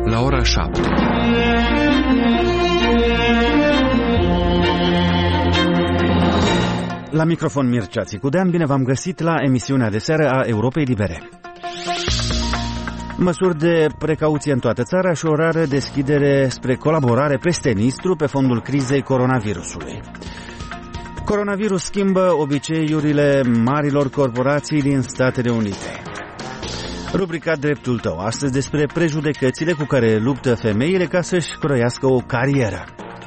la ora 7. La microfon Mircea Țicudean, bine v-am găsit la emisiunea de seară a Europei Libere. Măsuri de precauție în toată țara și o rară deschidere spre colaborare peste Nistru pe fondul crizei coronavirusului. Coronavirus schimbă obiceiurile marilor corporații din Statele Unite. Rubrica Dreptul tău, astăzi despre prejudecățile cu care luptă femeile ca să-și croiască o carieră.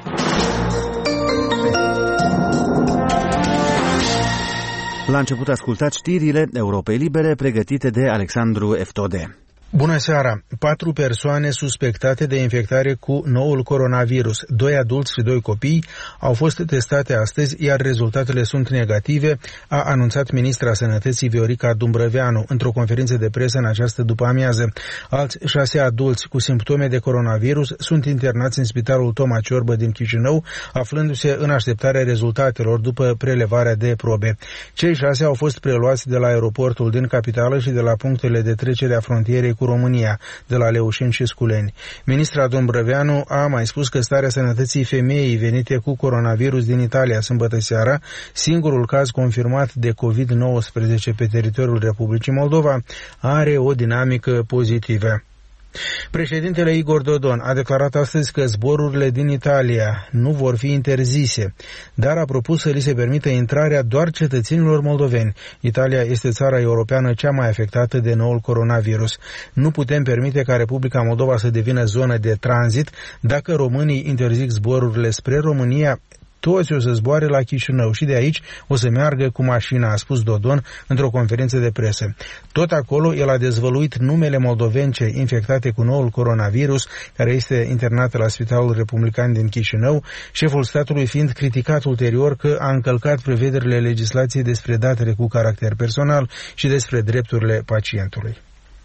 La început ascultați știrile Europei Libere pregătite de Alexandru Eftode. Bună seara! 4 persoane suspectate de infectare cu noul coronavirus, 2 adulți și 2 copii, au fost testate astăzi, iar rezultatele sunt negative, a anunțat ministra Sănătății Viorica Dumbrăveanu într-o conferință de presă în această după-amiază. Alți 6 adulți cu simptome de coronavirus sunt internați în Spitalul Toma Ciorbă din Chișinău, aflându-se în așteptarea rezultatelor după prelevarea de probe. Cei 6 au fost preluați de la aeroportul din capitală și de la punctele de trecere a frontierei cu România, de la Leușeni și Sculeni. Ministra Dumbrăveanu a mai spus că starea sănătății femeii venite cu coronavirus din Italia sâmbătă seara, singurul caz confirmat de COVID-19 pe teritoriul Republicii Moldova, are o dinamică pozitivă. Președintele Igor Dodon a declarat astăzi că zborurile din Italia nu vor fi interzise, dar a propus să li se permită intrarea doar cetățenilor moldoveni. Italia este țara europeană cea mai afectată de noul coronavirus. Nu putem permite ca Republica Moldova să devină zonă de tranzit. Dacă românii interzic zborurile spre România, toți o să zboare la Chișinău și de aici o să meargă cu mașina, a spus Dodon într-o conferință de presă. Tot acolo el a dezvăluit numele moldovence infectate cu noul coronavirus, care este internată la Spitalul Republican din Chișinău, șeful statului fiind criticat ulterior că a încălcat prevederile legislației despre datele cu caracter personal și despre drepturile pacientului.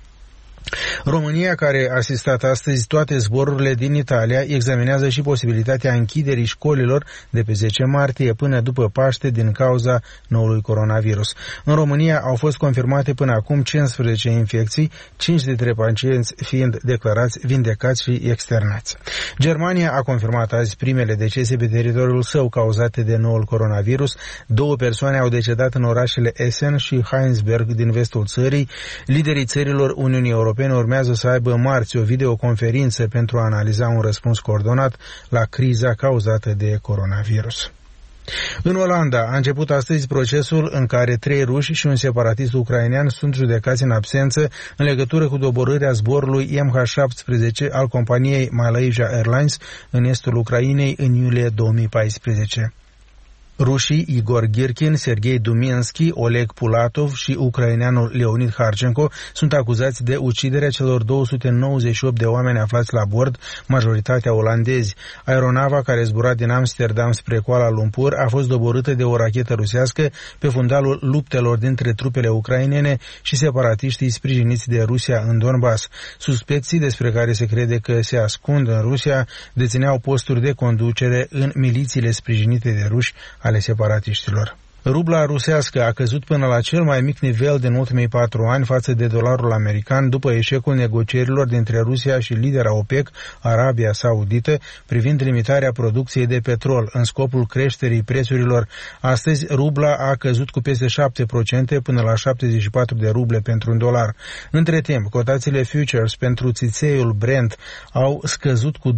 România, care a asistat astăzi toate zborurile din Italia, examinează și posibilitatea închiderii școlilor de pe 10 martie până după Paște din cauza noului coronavirus. În România au fost confirmate până acum 15 infecții, 5 dintre pacienți fiind declarați vindecați și externați. Germania a confirmat azi primele decese pe teritoriul său cauzate de noul coronavirus. 2 persoane au decedat în orașele Essen și Heinsberg din vestul țării. Liderii țărilor Uniunii Europene urmează să aibă marți o videoconferință pentru a analiza un răspuns coordonat la criza cauzată de coronavirus. În Olanda a început astăzi procesul în care 3 ruși și un separatist ucrainean sunt judecați în absență în legătură cu doborârea zborului MH17 al companiei Malaysia Airlines în estul Ucrainei în iulie 2014. Rușii Igor Girkin, Sergei Duminski, Oleg Pulatov și ucraineanul Leonid Harchenko sunt acuzați de uciderea celor 298 de oameni aflați la bord, majoritatea olandezi. Aeronava care zbura din Amsterdam spre Kuala Lumpur a fost doborâtă de o rachetă rusească pe fundalul luptelor dintre trupele ucrainene și separatiștii sprijiniți de Rusia în Donbass. Suspecții, despre care se crede că se ascund în Rusia, dețineau posturi de conducere în milițiile sprijinite de ruși ale separatiștilor. Rubla rusească a căzut până la cel mai mic nivel din ultimii 4 ani față de dolarul american după eșecul negocierilor dintre Rusia și lidera OPEC, Arabia Saudită, privind limitarea producției de petrol în scopul creșterii prețurilor. Astăzi, rubla a căzut cu peste 7% până la 74 de ruble pentru un dolar. Între timp, cotațiile futures pentru țițeiul Brent au scăzut cu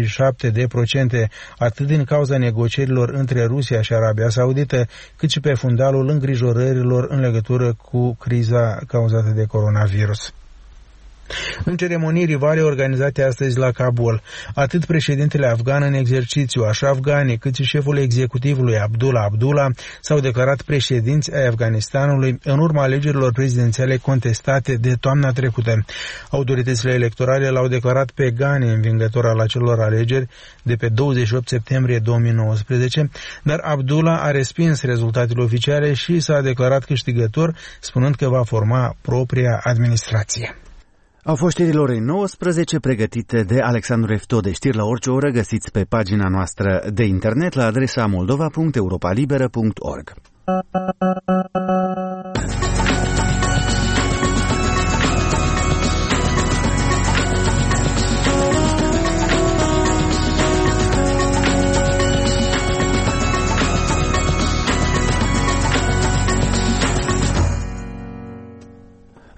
27%, atât din cauza negocierilor între Rusia și Arabia Saudită, cât și pe fundalul îngrijorărilor în legătură cu criza cauzată de coronavirus. În ceremonii rivale organizate astăzi la Kabul, atât președintele afgan în exercițiu, Ashraf Ghani, cât și șeful executivului Abdullah s-au declarat președinți ai Afganistanului în urma alegerilor prezidențiale contestate de toamna trecută. Autoritățile electorale l-au declarat pe Ghani învingător al acelor alegeri de pe 28 septembrie 2019, dar Abdullah a respins rezultatele oficiale și s-a declarat câștigător, spunând că va forma propria administrație. Au fost știrile orei 19 pregătite de Alexandru Eftode. Știri la orice oră găsiți pe pagina noastră de internet la adresa moldova.europalibera.org.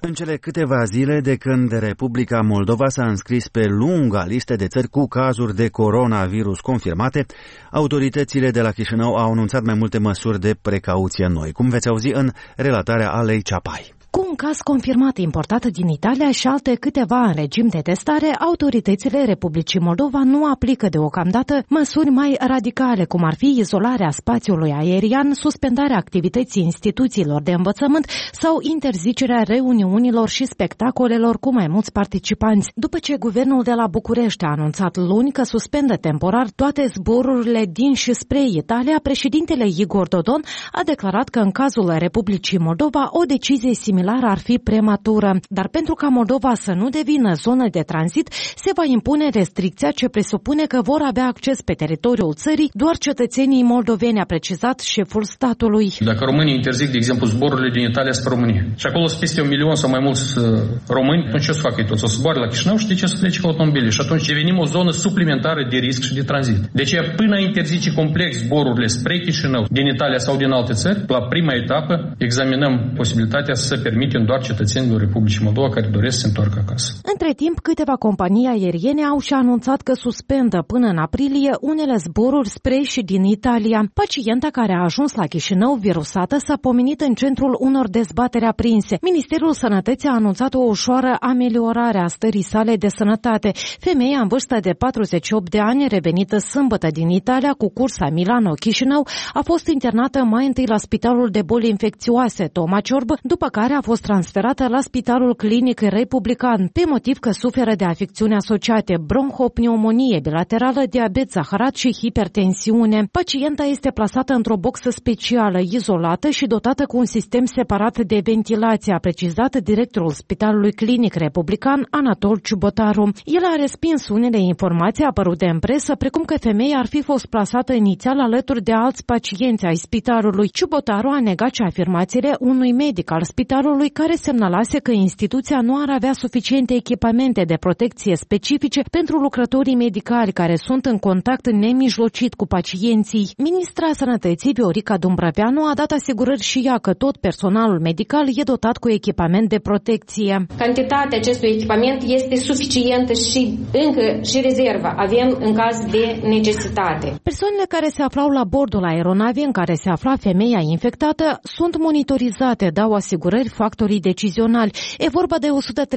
În cele câteva zile de când Republica Moldova s-a înscris pe lunga listă de țări cu cazuri de coronavirus confirmate, autoritățile de la Chișinău au anunțat mai multe măsuri de precauție noi, cum veți auzi în relatarea Alei Ceapai. Cu un caz confirmat importat din Italia și alte câteva în regim de testare, autoritățile Republicii Moldova nu aplică deocamdată măsuri mai radicale, cum ar fi izolarea spațiului aerian, suspendarea activității instituțiilor de învățământ sau interzicerea reuniunilor și spectacolelor cu mai mulți participanți. După ce guvernul de la București a anunțat luni că suspendă temporar toate zborurile din și spre Italia, președintele Igor Dodon a declarat că în cazul Republicii Moldova o decizie similară ar fi prematură, dar pentru ca Moldova să nu devină zonă de tranzit, se va impune restricția ce presupune că vor avea acces pe teritoriul țării doar cetățenii moldoveni, a precizat șeful statului. Dacă românii interzic, de exemplu, zborurile din Italia spre România și acolo sunt peste 1 milion sau mai mulți români, atunci ce o să facă ei toți? O să zboare la Chișinău și de ce să plece cu automobile? Și atunci devenim o zonă suplimentară de risc și de tranzit. De aceea, până a interzice complex zborurile spre Chișinău din Italia sau din alte țări, la prima etapă examinăm posibilitatea să permitem doar cetățenilor Republicii Moldova care doresc să se întoarcă acasă. Între timp, câteva companii aeriene au și anunțat că suspendă până în aprilie unele zboruri spre și din Italia. Pacienta care a ajuns la Chișinău virusată s-a pomenit în centrul unor dezbateri aprinse. Ministerul Sănătății a anunțat o ușoară ameliorare a stării sale de sănătate. Femeia în vârstă de 48 de ani, revenită sâmbătă din Italia cu cursa Milano-Chișinău, a fost internată mai întâi la Spitalul de Boli Infecțioase Toma Ciorb, după care a fost transferată la Spitalul Clinic Republican, pe motiv că suferă de afecțiuni asociate, bronhopneumonie bilaterală, diabet zaharat și hipertensiune. Pacienta este plasată într-o boxă specială, izolată și dotată cu un sistem separat de ventilație, a precizat directorul Spitalului Clinic Republican, Anatol Ciubotaru. El a respins unele informații apărute în presă, precum că femeia ar fi fost plasată inițial alături de alți pacienți ai spitalului. Ciubotaru a negat și afirmațiile unui medic al spitalului care semnalase că instituția nu ar avea suficiente echipamente de protecție specifice pentru lucrătorii medicali care sunt în contact nemijlocit cu pacienții. Ministra Sănătății, Viorica Dumbrăveanu, a dat asigurări și ea că tot personalul medical e dotat cu echipament de protecție. Cantitatea acestui echipament este suficientă și încă și rezervă avem în caz de necesitate. Persoanele care se aflau la bordul aeronavei în care se afla femeia infectată sunt monitorizate, dau asigurări factorii decizionali. E vorba de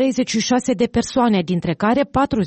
136 de persoane, dintre care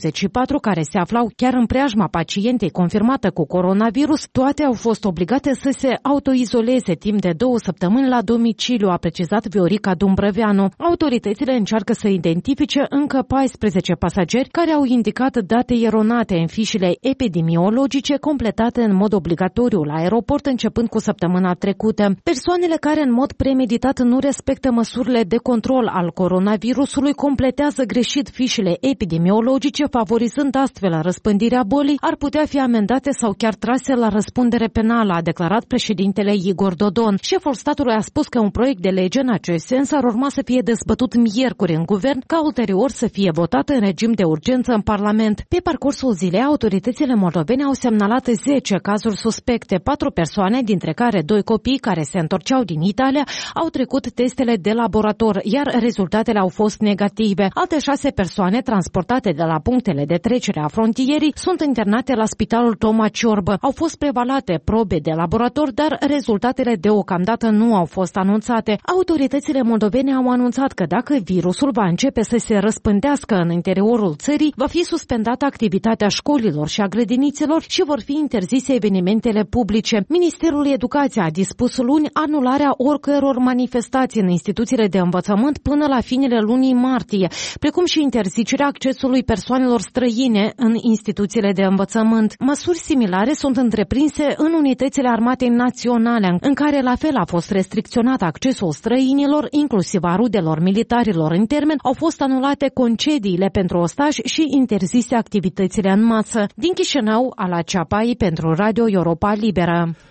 44 care se aflau chiar în preajma pacientei confirmată cu coronavirus. Toate au fost obligate să se autoizoleze timp de 2 săptămâni la domiciliu, a precizat Viorica Dumbrăveanu. Autoritățile încearcă să identifice încă 14 pasageri care au indicat date eronate în fișele epidemiologice completate în mod obligatoriu la aeroport începând cu săptămâna trecută. Persoanele care în mod premeditat nu respectă măsurile de control al coronavirusului completează greșit fișele epidemiologice, favorizând astfel răspândirea bolii, ar putea fi amendate sau chiar trase la răspundere penală, a declarat președintele Igor Dodon. Șeful statului a spus că un proiect de lege în acest sens ar urma să fie dezbătut miercuri în guvern, ca ulterior să fie votat în regim de urgență în Parlament. Pe parcursul zilei, autoritățile moldovene au semnalat 10 cazuri suspecte. 4 persoane, dintre care 2 copii care se întorceau din Italia, au trecut testele de laborator, iar rezultatele au fost negative. Alte 6 persoane transportate de la punctele de trecere a frontierii sunt internate la Spitalul Toma Ciorb. Au fost prevalate probe de laborator, dar rezultatele deocamdată nu au fost anunțate. Autoritățile moldovene au anunțat că dacă virusul va începe să se răspândească în interiorul țării, va fi suspendată activitatea școlilor și a grădinițelor și vor fi interzise evenimentele publice. Ministerul Educației a dispus luni anularea oricăror manifestații în instituțiile de învățământ până la finele lunii martie, precum și interzicerea accesului persoanelor străine în instituțiile de învățământ. Măsuri similare sunt întreprinse în unitățile Armatei Naționale, în care la fel a fost restricționat accesul străinilor, inclusiv a rudelor militarilor în termen, au fost anulate concediile pentru ostași și interzise activitățile în masă. Din Chișinău, Ala Ceapai pentru Radio Europa Liberă.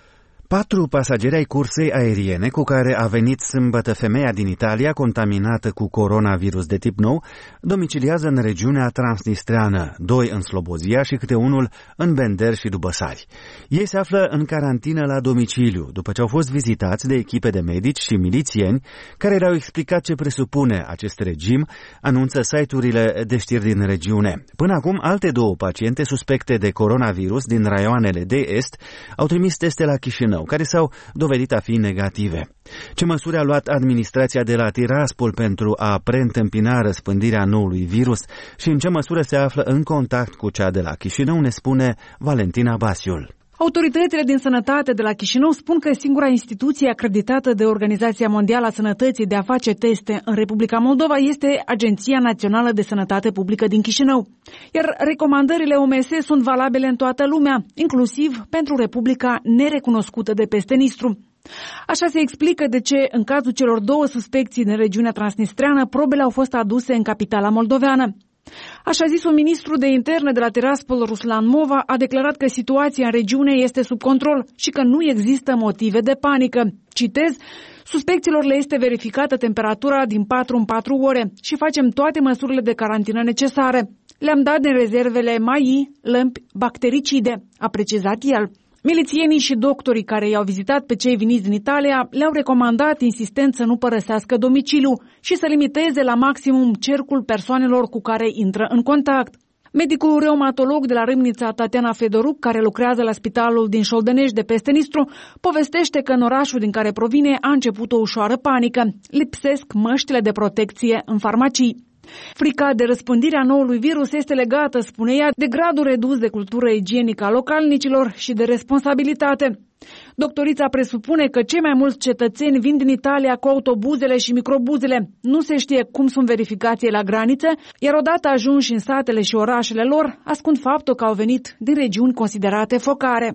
4 pasageri ai cursei aeriene cu care a venit sâmbătă femeia din Italia contaminată cu coronavirus de tip nou domiciliază în regiunea transnistreană, 2 în Slobozia și câte unul în Bender și Dubăsari. Ei se află în carantină la domiciliu, după ce au fost vizitați de echipe de medici și milițieni care le-au explicat ce presupune acest regim, anunță site-urile de știri din regiune. Până acum, alte 2 paciente suspecte de coronavirus din raioanele de est au trimis teste la Chișinău, care s-au dovedit a fi negative. Ce măsuri a luat administrația de la Tiraspol pentru a preîntâmpina răspândirea noului virus și în ce măsură se află în contact cu cea de la Chișinău, ne spune Valentina Basiul. Autoritățile din sănătate de la Chișinău spun că singura instituție acreditată de Organizația Mondială a Sănătății de a face teste în Republica Moldova este Agenția Națională de Sănătate Publică din Chișinău. Iar recomandările OMS sunt valabile în toată lumea, inclusiv pentru Republica nerecunoscută de peste Nistru. Așa se explică de ce, în cazul celor 2 suspecții din regiunea transnistreană, probele au fost aduse în capitala moldoveană. Așa zisul ministru de interne de la Tiraspol, Ruslan Mova, a declarat că situația în regiune este sub control și că nu există motive de panică. Citez, suspecților le este verificată temperatura din 4 în 4 ore și facem toate măsurile de carantină necesare. Le-am dat din rezervele MAI, lămpi bactericide, a precizat el. Milițienii și doctorii care i-au vizitat pe cei veniți din Italia le-au recomandat insistent să nu părăsească domiciliul și să limiteze la maximum cercul persoanelor cu care intră în contact. Medicul reumatolog de la Râmnița, Tatiana Fedoruc, care lucrează la spitalul din Șoldenești de peste Nistru, povestește că în orașul din care provine a început o ușoară panică. Lipsesc măștile de protecție în farmacii. Frica de răspândirea noului virus este legată, spune ea, de gradul redus de cultură igienică a localnicilor și de responsabilitate. Doctorița presupune că cei mai mulți cetățeni vin din Italia cu autobuzele și microbuzele. Nu se știe cum sunt verificații la granițe, iar odată ajunși în satele și orașele lor, ascund faptul că au venit din regiuni considerate focare.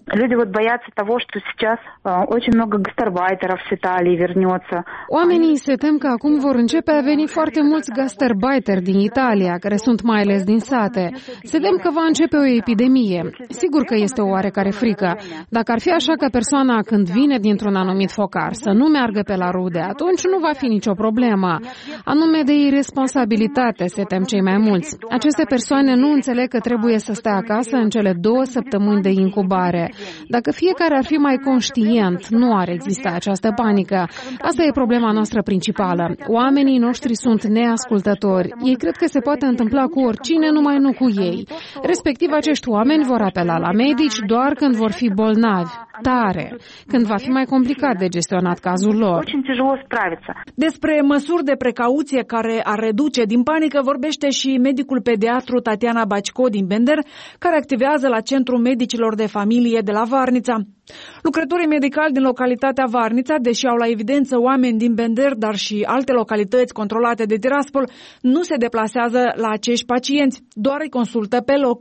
Oamenii se tem că acum vor începe a veni foarte mulți gastarbeiteri din Italia, care sunt mai ales din sate. Se tem că va începe o epidemie. Sigur că este o oarecare frică. Dacă ar fi așa că persoana când vine dintr-un anumit focar să nu meargă pe la rude, atunci nu va fi nicio problemă. Anume de irresponsabilitate se tem cei mai mulți. Aceste persoane nu înțeleg că trebuie să stea acasă în cele 2 săptămâni de incubare. Dacă fiecare ar fi mai conștient, nu ar exista această panică. Asta e problema noastră principală. Oamenii noștri sunt neascultători. Ei cred că se poate întâmpla cu oricine, numai nu cu ei. Respectiv, acești oameni vor apela la medici doar când vor fi bolnavi, tare, când va fi mai complicat de gestionat cazul lor. Despre măsuri de precauție care ar reduce din panică vorbește și medicul pediatru Tatiana Bacico din Bender, care activează la Centrul Medicilor de Familie de la Varnița. Lucrătorii medicali din localitatea Varnița, deși au la evidență oameni din Bender, dar și alte localități controlate de Tiraspol, nu se deplasează la acești pacienți, doar îi consultă pe loc.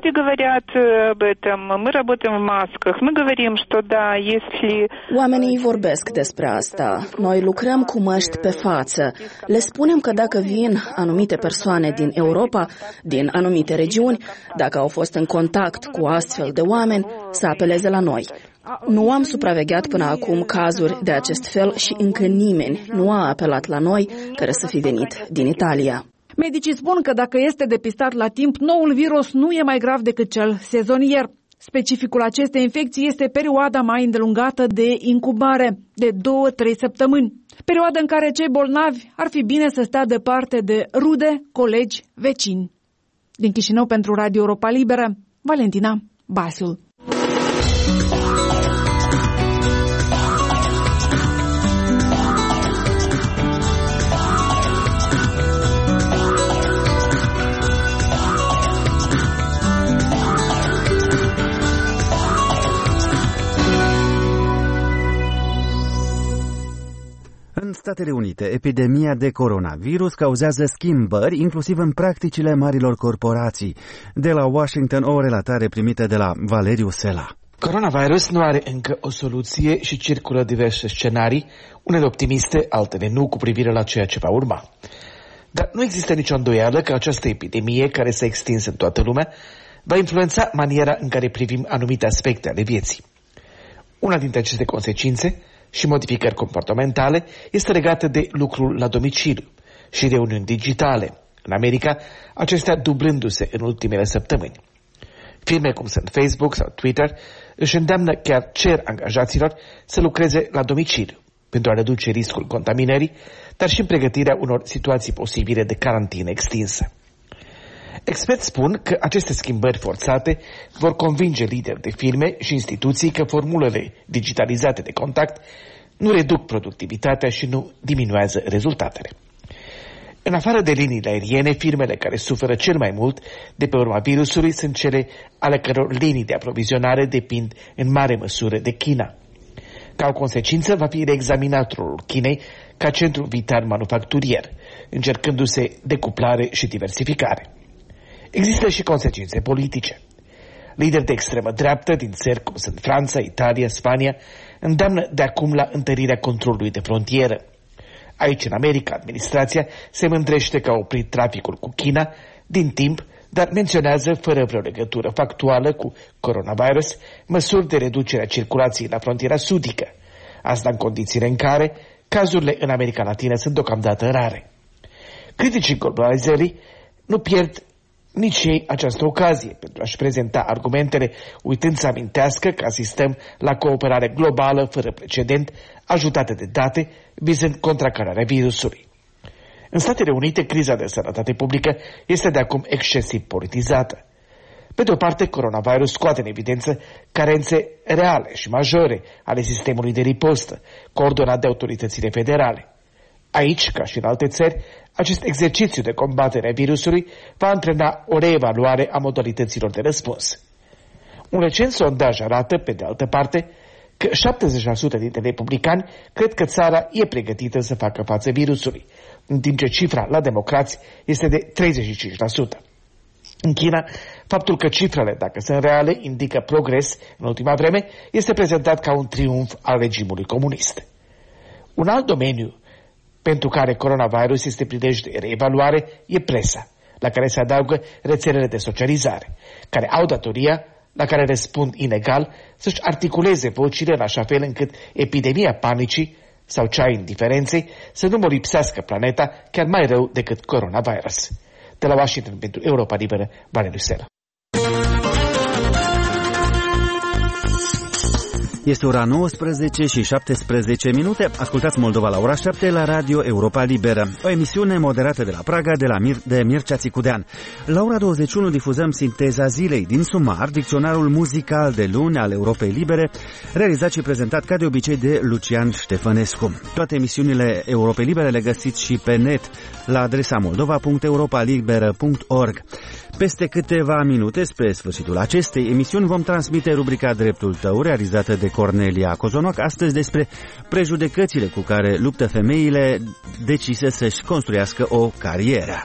Oamenii vorbesc despre asta. Noi lucrăm cu măști pe față. Le spunem că dacă vin anumite persoane din Europa, din anumite regiuni, dacă au fost în contact cu astfel de oameni, să apeleze la noi. Nu am supravegheat până acum cazuri de acest fel și încă nimeni nu a apelat la noi care să fi venit din Italia. Medicii spun că dacă este depistat la timp, noul virus nu e mai grav decât cel sezonier. Specificul acestei infecții este perioada mai îndelungată de incubare, de 2-3 săptămâni. Perioada în care cei bolnavi ar fi bine să stea departe de rude, colegi, vecini. Din Chișinău pentru Radio Europa Liberă, Valentina Basiul. În Statele Unite, epidemia de coronavirus cauzează schimbări, inclusiv în practicile marilor corporații. De la Washington, o relatare primită de la Valeriu Sela. Coronavirus nu are încă o soluție și circulă diverse scenarii, unele optimiste, altele nu, cu privire la ceea ce va urma. Dar nu există nicio îndoială că această epidemie, care s-a extins în toată lumea, va influența maniera în care privim anumite aspecte ale vieții. Una dintre aceste consecințe și modificări comportamentale este legată de lucrul la domiciliu și reuniuni digitale, în America, acestea dublându-se în ultimele săptămâni. Firme cum sunt Facebook sau Twitter își îndeamnă, chiar cer angajaților să lucreze la domiciliu pentru a reduce riscul contaminării, dar și în pregătirea unor situații posibile de carantină extinsă. Experți spun că aceste schimbări forțate vor convinge lideri de firme și instituții că formulele digitalizate de contact nu reduc productivitatea și nu diminuează rezultatele. În afară de liniile aeriene, firmele care suferă cel mai mult de pe urma virusului sunt cele ale căror linii de aprovizionare depind în mare măsură de China. Ca o consecință, va fi reexaminat rolul Chinei ca centru vital manufacturier, încercându-se decuplare și diversificare. Există și consecințe politice. Lideri de extremă dreaptă din țări cum sunt Franța, Italia, Spania, îndeamnă de acum la întărirea controlului de frontieră. Aici, în America, administrația se mândrește că a oprit traficul cu China din timp, dar menționează, fără vreo legătură factuală cu coronavirus, măsuri de reducere a circulației la frontiera sudică. Asta în condițiile în care cazurile în America Latină sunt deocamdată rare. Criticii globalizării nu pierd nici ei această ocazie pentru a-și prezenta argumentele, uitând să amintească că asistăm la cooperare globală fără precedent, ajutată de date, vizând contracararea virusului. În Statele Unite, criza de sănătate publică este de acum excesiv politizată. Pe de o parte, coronavirus scoate în evidență carențe reale și majore ale sistemului de ripostă, coordonat de autoritățile federale. Aici, ca și în alte țări, acest exercițiu de combatere a virusului va antrena o reevaluare a modalităților de răspuns. Un recent sondaj arată, pe de altă parte, că 70% dintre republicani cred că țara e pregătită să facă față virusului, în timp ce cifra la democrați este de 35%. În China, faptul că cifrele, dacă sunt reale, indică progres în ultima vreme, este prezentat ca un triumf al regimului comunist. Un alt domeniu pentru care coronavirus este prilej de reevaluare e presa, la care se adaugă rețelele de socializare, care au datoria, la care răspund inegal, să-și articuleze vocile în așa fel încât epidemia panicii sau cea a indiferenței să nu mă lipsească planeta chiar mai rău decât coronavirus. De la Washington pentru Europa Liberă, Valeriu Sela. Este ora 19 și 17 minute. Ascultați Moldova la ora 7 la Radio Europa Liberă. O emisiune moderată de la Praga de Mircea Țicudean. La ora 21 difuzăm Sinteza zilei din Sumar, dicționarul muzical de luni al Europei Libere, realizat și prezentat ca de obicei de Lucian Ștefănescu. Toate emisiunile Europei Libere le găsiți și pe net la adresa moldova.europalibera.org. Peste câteva minute, spre sfârșitul acestei emisiuni, vom transmite rubrica Dreptul Tău, realizată de Cornelia Cozonoac, astăzi despre prejudecățile cu care luptă femeile decise să-și construiască o carieră.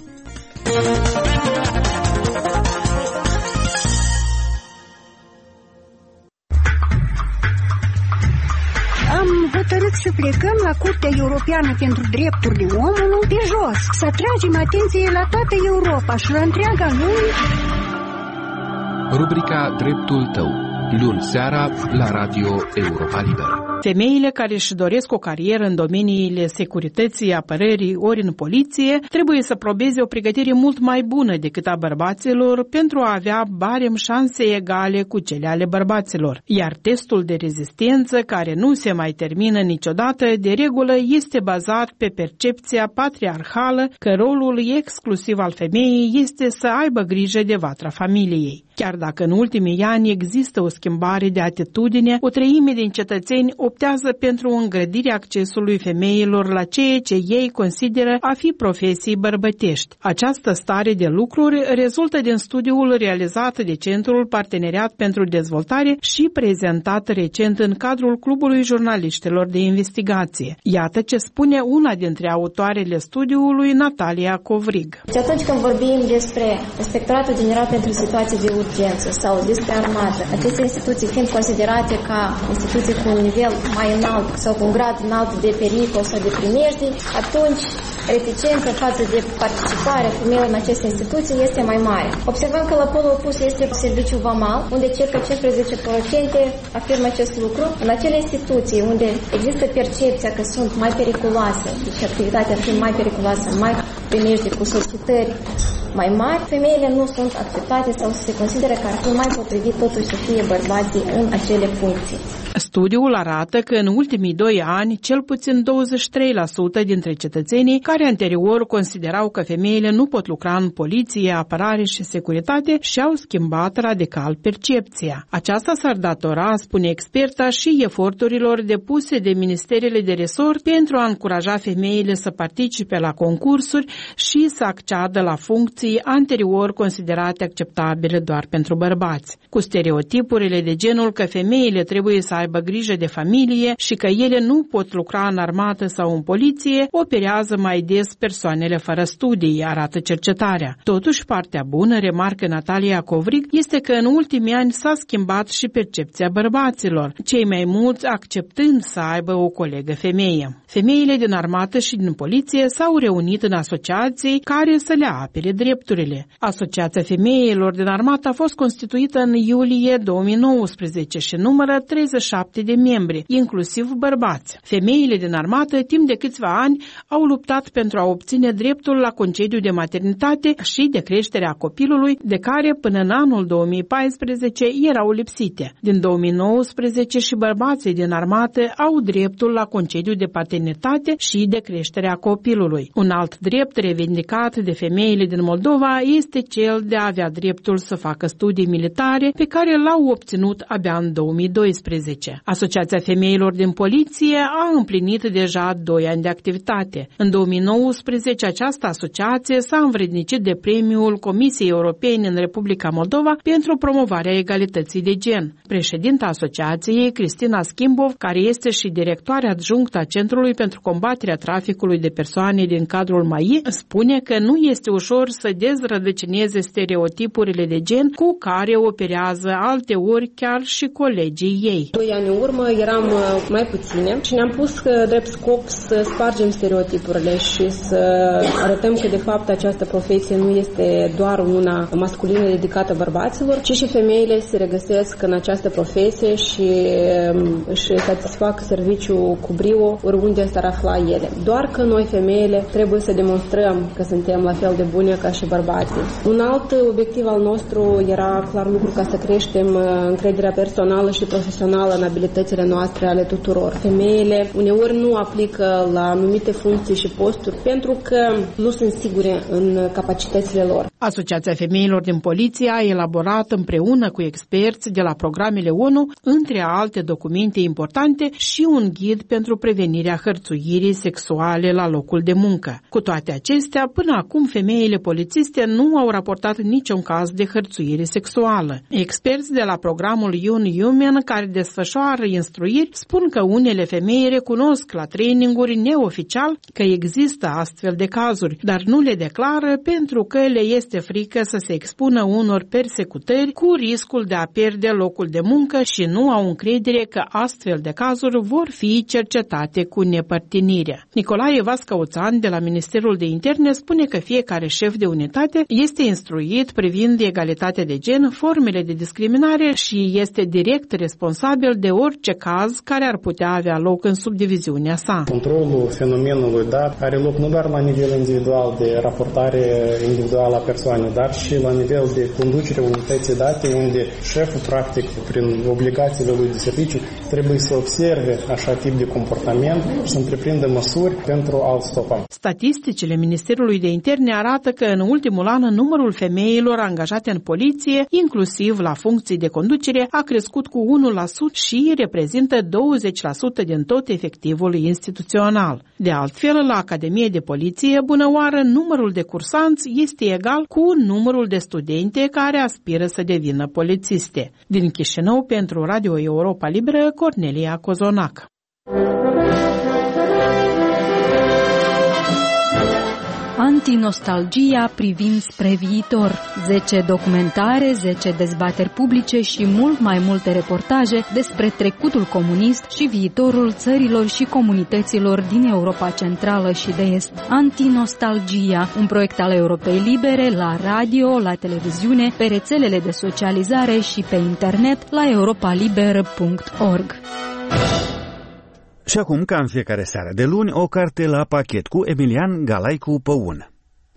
Am hotărât să plecăm la Curtea Europeană pentru Drepturile Omului pe jos, să atragem atenție la toată Europa și la întreaga lume. Rubrica Dreptul Tău, luni seara la Radio Europa Liberă. Femeile care își doresc o carieră în domeniile securității, apărării ori în poliție trebuie să probeze o pregătire mult mai bună decât a bărbaților pentru a avea barem șanse egale cu cele ale bărbaților. Iar testul de rezistență, care nu se mai termină niciodată, de regulă este bazat pe percepția patriarhală că rolul exclusiv al femeii este să aibă grijă de vatra familiei. Chiar dacă în ultimii ani există o schimbare de atitudine, o treime din cetățeni optează pentru îngrădirea accesului femeilor la ceea ce ei consideră a fi profesii bărbătești. Această stare de lucruri rezultă din studiul realizat de Centrul Parteneriat pentru Dezvoltare și prezentat recent în cadrul Clubului Jurnaliștilor de Investigație. Iată ce spune una dintre autoarele studiului, Natalia Covrig. Atunci când vorbim despre Inspectoratul General pentru Situații de Urgență sau despre armată, aceste instituții fiind considerate ca instituții cu un nivel mai înalt sau cu un grad înalt de pericol sau de primejdii, atunci reticența față de participarea femeilor în aceste instituții este mai mare. Observăm că la polul opus este serviciul vamal, unde circa 15% afirmă acest lucru. În acele instituții unde există percepția că sunt mai periculoase, deci activitatea fiind mai periculoasă, mai primejdii cu solicitări mai mari, femeile nu sunt acceptate sau se consideră că ar fi mai potrivit totuși să fie bărbații în acele funcții. Studiul arată că în ultimii 2 ani, cel puțin 23% dintre cetățenii care anterior considerau că femeile nu pot lucra în poliție, apărare și securitate și-au schimbat radical percepția. Aceasta s-ar datora, spune experta, și eforturilor depuse de ministerele de resort pentru a încuraja femeile să participe la concursuri și să acceadă la funcții anterior considerate acceptabile doar pentru bărbați. Cu stereotipurile de genul că femeile trebuie să aibă grijă de familie și că ele nu pot lucra în armată sau în poliție, operează mai des persoanele fără studii, arată cercetarea. Totuși, partea bună, remarcă Natalia Covrig, este că în ultimii ani s-a schimbat și percepția bărbaților, cei mai mulți acceptând să aibă o colegă femeie. Femeile din armată și din poliție s-au reunit în asociații care să le apere drepturile. Asociația Femeilor din armată a fost constituită în iulie 2019 și numără 37 de membri, inclusiv bărbați. Femeile din armată, timp de câțiva ani, au luptat pentru a obține dreptul la concediu de maternitate și de creșterea copilului, de care până în anul 2014 erau lipsite. Din 2019 și bărbații din armată au dreptul la concediu de paternitate și de creșterea copilului. Un alt drept revendicat de femeile din Moldova este cel de a avea dreptul să facă studii militare, pe care l-au obținut abia în 2012. Asociația Femeilor din Poliție a împlinit deja 2 ani de activitate. În 2019, această asociație s-a învrednicit de premiul Comisiei Europene în Republica Moldova pentru promovarea egalității de gen. Președinta asociației, Cristina Schimbov, care este și directoarea adjunctă a Centrului pentru combaterea traficului de persoane din cadrul MAI, spune că nu este ușor să dezrădăcineze stereotipurile de gen cu care operează alteori chiar și colegii ei. 2 ani în urmă eram mai puține și ne-am pus drept scop să spargem stereotipurile și să arătăm că de fapt această profesie nu este doar una masculină dedicată bărbaților, ci și femeile se regăsesc în această profesie și își satisfac serviciul cu brio oriunde s-ar afla ele. Doar că noi femeile trebuie să demonstrăm că suntem la fel de bune ca și bărbații. Un alt obiectiv al nostru era clar lucru ca să creștem încrederea personală și profesională în abilitățile noastre ale tuturor. Femeile uneori nu aplică la anumite funcții și posturi pentru că nu sunt sigure în capacitățile lor. Asociația Femeilor din Poliție a elaborat împreună cu experți de la programele ONU, între alte documente importante, și un ghid pentru prevenirea hărțuirii sexuale la locul de muncă. Cu toate acestea, până acum femeile polițiste nu au raportat niciun caz de hărțuire sexuală. Experți de la programul UN care desfășoară instruiri spun că unele femei recunosc la traininguri neoficial că există astfel de cazuri, dar nu le declară pentru că le este frică să se expună unor persecutări cu riscul de a pierde locul de muncă și nu au încredere că astfel de cazuri vor fi cercetate cu nepărtinire. Nicolae Vascăuțan de la Ministerul de Interne spune că fiecare șef de unitate este instruit privind egalitatea de gen, formele de discriminare și este direct responsabil de orice caz care ar putea avea loc în subdiviziunea sa. Controlul fenomenului dat are loc nu doar la nivel individual de raportare individuală a persoanei, dar și la nivel de conducere unității date, unde șeful, practic, prin obligațiile lui de serviciu, trebuie să observe așa tip de comportament și să întreprindă măsuri pentru a-l stopa. Statisticile Ministerului de Interne arată că în ultimul an numărul femeilor angajate în poliție, inclusiv la funcții de conducere, a crescut cu 1% și reprezintă 20% din tot efectivul instituțional. De altfel, la Academie de Poliție, bunăoară, numărul de cursanți este egal cu numărul de studente care aspiră să devină polițiste. Din Chișinău, pentru Radio Europa Liberă, Cornelia Cozonac. Antinostalgia privind spre viitor. 10 documentare, 10 dezbateri publice și mult mai multe reportaje despre trecutul comunist și viitorul țărilor și comunităților din Europa Centrală și de Est. Antinostalgia, un proiect al Europei Libere, la radio, la televiziune, pe rețelele de socializare și pe internet la europaliber.org. Și acum, ca în fiecare seară de luni, o carte la pachet cu Emilian Galaicu Păun.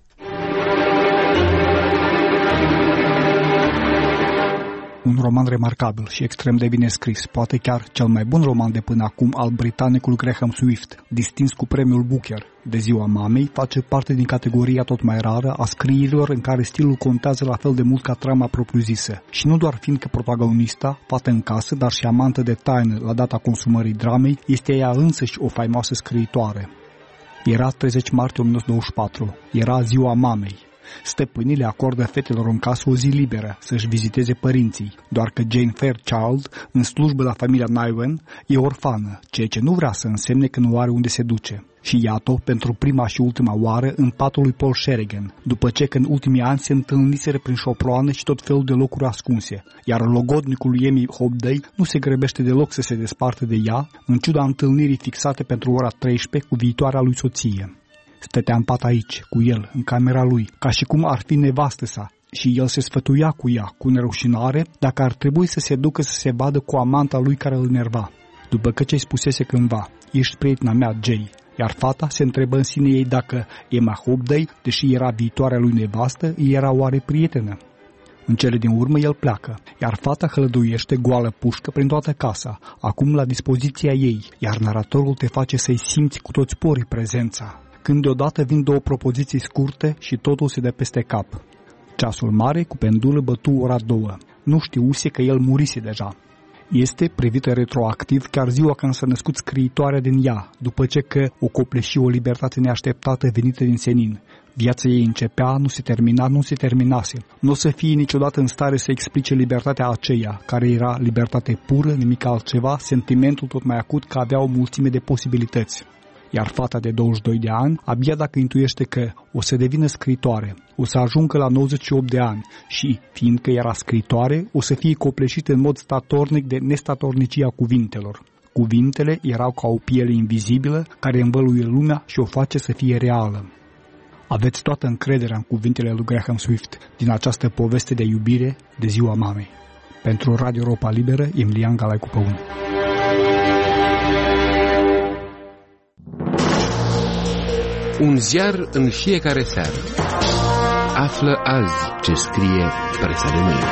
Un roman remarcabil și extrem de bine scris, poate chiar cel mai bun roman de până acum al britanicului Graham Swift, distins cu premiul Booker. De Ziua Mamei face parte din categoria tot mai rară a scrierilor în care stilul contează la fel de mult ca trama propriu-zisă. Și nu doar fiindcă protagonista, fată în casă, dar și amantă de taină la data consumării dramei, este ea însăși o faimoasă scriitoare. Era 30 martie 1924. Era Ziua Mamei. Stăpânii le acordă fetelor în casă o zi liberă să-și viziteze părinții, doar că Jane Fairchild, în slujbă la familia Niven, e orfană, ceea ce nu vrea să însemne că nu are unde se duce. Și iată-o pentru prima și ultima oară în patul lui Paul Sheridan, după ce că în ultimii ani se întâlniseră prin șoploane și tot felul de locuri ascunse, iar logodnicul lui Emmy Hobday nu se grăbește deloc să se desparte de ea, în ciuda întâlnirii fixate pentru ora 13 cu viitoarea lui soție. Stătea în pat aici, cu el, în camera lui, ca și cum ar fi nevastă sa, și el se sfătuia cu ea, cu nerușinare, dacă ar trebui să se ducă să se vadă cu amanta lui care îl enerva. După că ce-i spusese cândva, ești prietena mea, Jay, iar fata se întrebă în sine ei dacă Emma Hobday, deși era viitoarea lui nevastă, era oare prietenă. În cele din urmă el pleacă, iar fata hălăduiește goală pușcă prin toată casa, acum la dispoziția ei, iar naratorul te face să-i simți cu toți porii prezența. Când deodată vin două propoziții scurte și totul se dă peste cap. Ceasul mare cu pendulă bătu ora 2. Nu știuse că el murise deja. Este privită retroactiv chiar ziua când s-a născut scriitoarea din ea, după ce că o copleși o libertate neașteptată venită din senin. Viața ei începea, nu se terminase. Nu o să fie niciodată în stare să explice libertatea aceea, care era libertate pură, nimic altceva, sentimentul tot mai acut că avea o mulțime de posibilități. Iar fata de 22 de ani, abia dacă intuiește că o să devină scriitoare, o să ajungă la 98 de ani și, fiindcă era scriitoare, o să fie copleșită în mod statornic de nestatornicia cuvintelor. Cuvintele erau ca o piele invizibilă care învăluie lumea și o face să fie reală. Aveți toată încrederea în cuvintele lui Graham Swift din această poveste de iubire de Ziua Mamei. Pentru Radio Europa Liberă, Emilian Galaicu Păun. Un ziar în fiecare seară. Află azi ce scrie presa de mâine.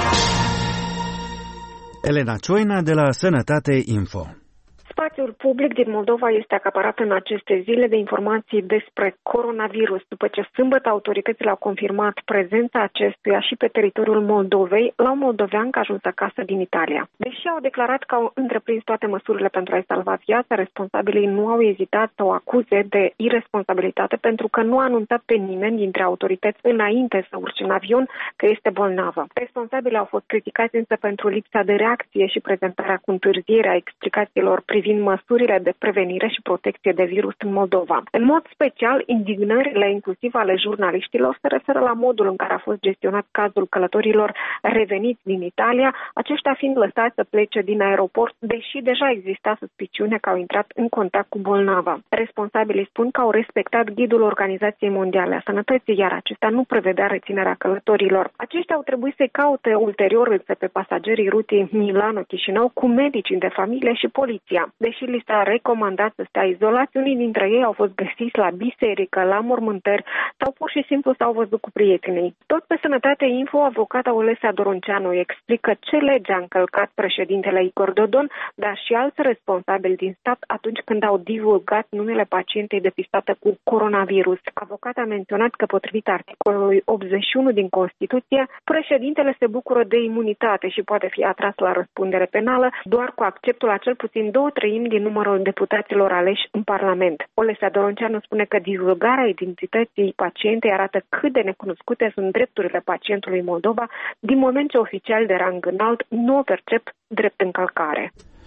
Elena Cioina de la Sănătate Info. Spațiul public din Moldova este acaparat în aceste zile de informații despre coronavirus, după ce sâmbătă autoritățile au confirmat prezența acestuia și pe teritoriul Moldovei la un moldovean care a ajuns acasă din Italia. Deși au declarat că au întreprins toate măsurile pentru a-i salva viața, responsabilii nu au ezitat să o acuze de irresponsabilitate pentru că nu a anunțat pe nimeni dintre autorități înainte să urce în avion că este bolnavă. Responsabilii au fost criticați însă pentru lipsa de reacție și prezentarea cu întârziere a explicațiilor privind măsurile de prevenire și protecție de virus în Moldova. În mod special, indignările inclusiv ale jurnaliștilor se referă la modul în care a fost gestionat cazul călătorilor reveniți din Italia, aceștia fiind lăsați să plece din aeroport, deși deja exista suspiciune că au intrat în contact cu bolnava. Responsabilii spun că au respectat ghidul Organizației Mondiale a Sănătății, iar acesta nu prevedea reținerea călătorilor. Aceștia au trebuit să-i caute ulterior însă pe pasagerii rutei Milano-Chișinău cu medicii de familie și poliția. Deși li s-a recomandat să stea izolați, unii dintre ei au fost găsiți la biserică, la mormântări sau pur și simplu s-au văzut cu prietenii. Tot pe Sănătate Info, avocata Olesea Doronceanu explică ce lege a încălcat președintele Igor Dodon, dar și alți responsabili din stat atunci când au divulgat numele pacientei depistată cu coronavirus. Avocata a menționat că potrivit articolului 81 din Constituție, președintele se bucură de imunitate și poate fi atras la răspundere penală doar cu acceptul a cel puțin 2/3 din numărul deputaților aleși în Parlament. Olesea Doronceanu spune că divulgarea identității pacientei arată cât de necunoscute sunt drepturile pacientului Moldova, din moment ce oficiali de rang înalt nu o percep drept încălcare.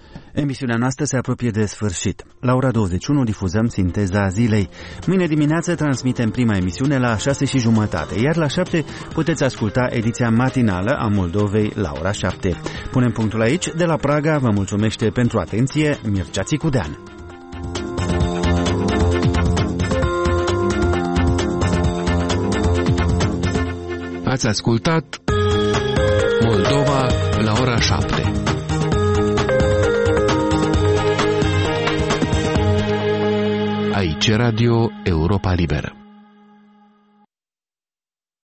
Emisiunea noastră se apropie de sfârșit. La ora 21 difuzăm Sinteza Zilei. Mâine dimineață transmitem prima emisiune la 6:30, iar la 7 puteți asculta ediția matinală a Moldovei la ora 7. Punem punctul aici. De la Praga vă mulțumește pentru atenție Mircea Țicudean. Ați ascultat Moldova la ora 7. Aici Radio Europa Liberă.